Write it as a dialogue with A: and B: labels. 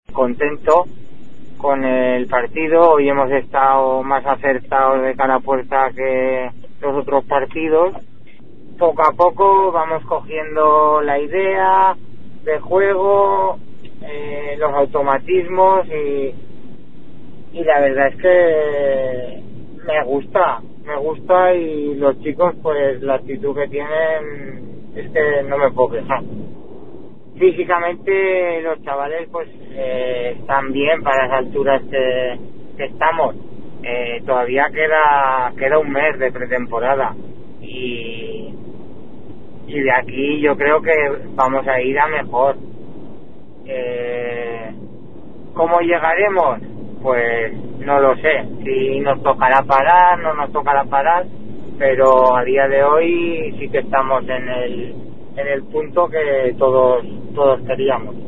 A: contento con el partido. Hoy hemos estado más acertados de cara a puerta que los otros partidos. Poco a poco vamos cogiendo la idea de juego, los automatismos y la verdad es que me gusta y los chicos, pues la actitud que tienen es que no me puedo quejar. Físicamente los chavales pues están bien para las alturas que estamos. Todavía queda un mes de pretemporada y de aquí yo creo que vamos a ir a mejor. ¿Cómo llegaremos? Pues no lo sé. Si nos tocará parar, no nos tocará parar, pero a día de hoy sí que estamos en el punto que todos queríamos.